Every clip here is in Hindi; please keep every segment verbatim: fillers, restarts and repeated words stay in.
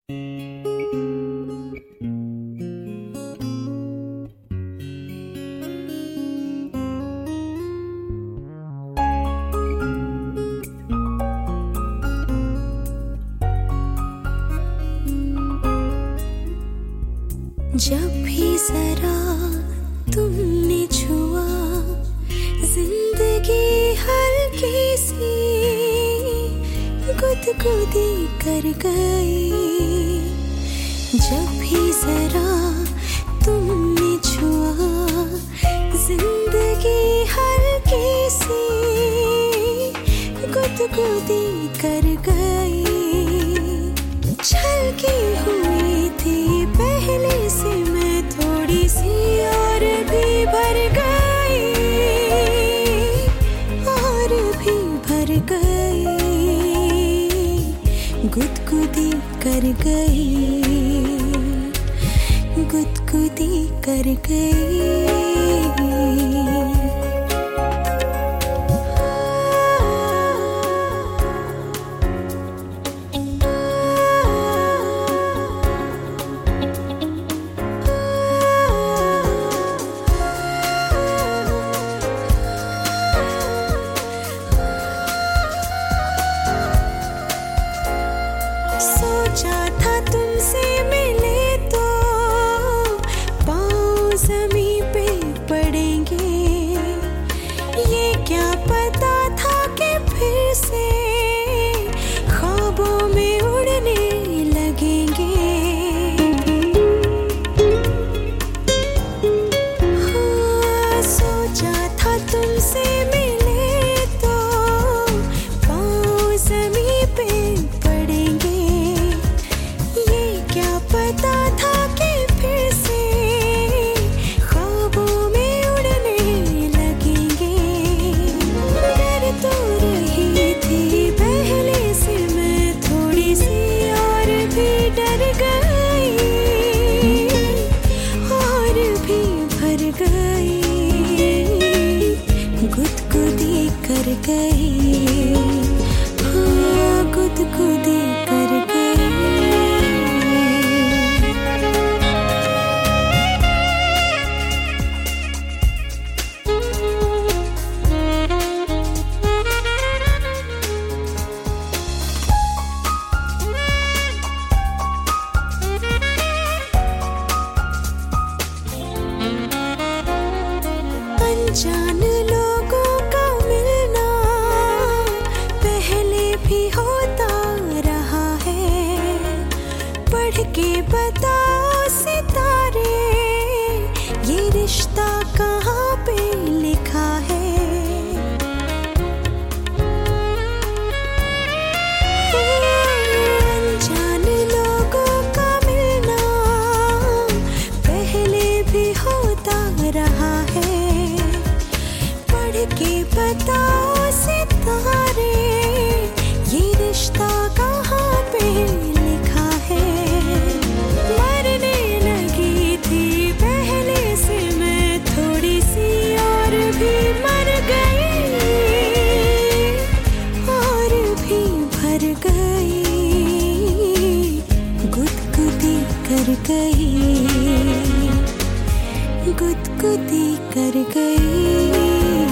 जब भी जरा तुमने छुआ जिंदगी हल्की सी गुदगुदी कर गई। जब भी जरा तुमने छुआ जिंदगी हल्की सी गुदगुदी कर गई। छलकी हुई थी पहले से मैं थोड़ी सी और भी भर गई, और भी भर गई, गुदगुदी कर गई, गुदगुदी कर गई। सोचा था तुमसे मिले तो पाँव ज़मीं पे पड़ेंगे, ये क्या पता था कि फिर से ख्वाबों में उड़ने लगेंगे। हाँ, सोचा था तुमसे मिले तो पाँव ज़मीं पे पड़ेंगे, पता था कि फिर से ख्वाबों में उड़ने लगेंगे। डर तो रही थी पहले से मैं थोड़ी सी और भी डर गई, और भी भर गई, गुदगुदी कर गई, हाँ गुदगुदी कर गई। अनजान लोगों का मिलना पहले भी होता रहा है। पढ़ के बताओ सितारे ये रिश्ता कहाँ पे लिखा है। अनजान लोगों का मिलना पहले भी होता रहा है। के बताओ सितारे ये रिश्ता कहाँ पे लिखा है। मरने लगी थी पहले से मैं थोड़ी सी और भी मर गई, और भी भर गई, गुदगुदी कर गई, गुदगुदी कर गई।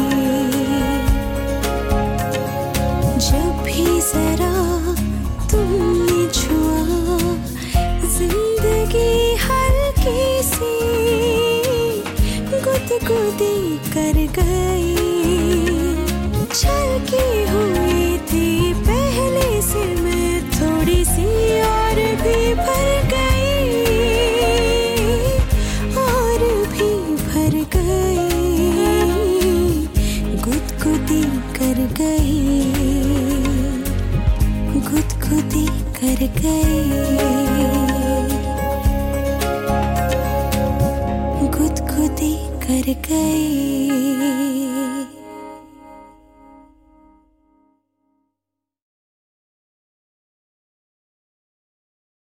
जब भी जरा तुमने छुआ जिंदगी हल्की सी गुदगुदी कर गई। छलकी हुई थी पहले से मैं थोड़ी सी और भी भर गई, और भी भर गई, गुदगुदी कर गई, गुदगुदी कर गई, गुदगुदी कर गई।